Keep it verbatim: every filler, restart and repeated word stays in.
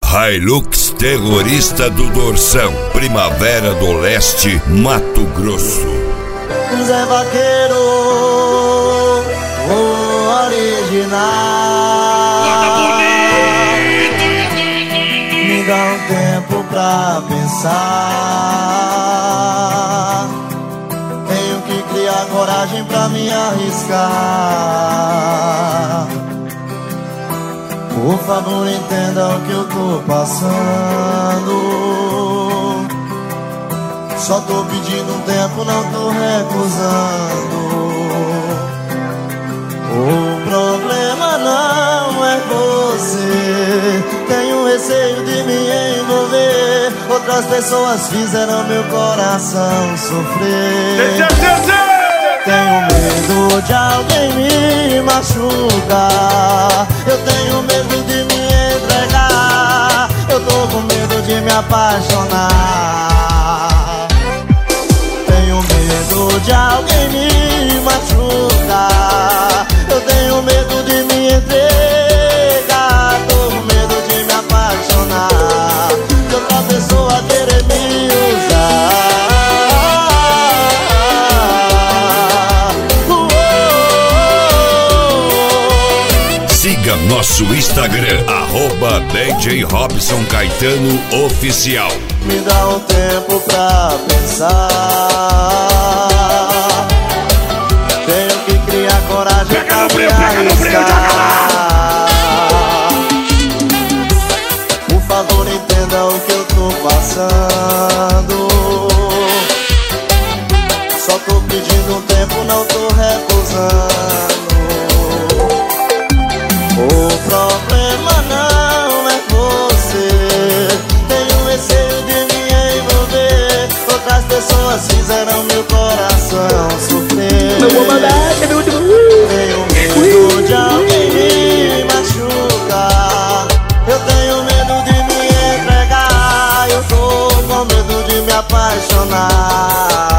Hilux terrorista do Dorsão, Primavera do Leste, Mato Grosso. Zé Vaqueiro, o original. Me dá um tempo pra pensar. Tenho que criar coragem pra me arriscar. Por favor, entenda o que eu tô passando. Só tô pedindo um tempo, não tô recusando. O problema não é você. Tenho receio de me envolver. Outras pessoas fizeram meu coração sofrer. Tenho medo de alguém me machucar. Eu tenho medo de me entregar. Eu tô com medo de me apaixonar. Tenho medo de alguém me machucar. Eu tenho medo de me entregar. Tô com medo de me apaixonar. De outra pessoa querer me usar. Siga nosso Instagram, arroba D J Robson Caetano Oficial. Me dá um tempo pra pensar. Tenho que criar coragem pega pra no me brilho, pega no brilho, arriscar. Por favor, entenda o que eu tô passando. Só tô pedindo um tempo, não tô recusando. O problema não é você. Tenho receio de me envolver. Outras pessoas fizeram meu coração sofrer. Tenho medo de alguém me machucar. Eu tenho medo de me entregar. Eu tô com medo de me apaixonar.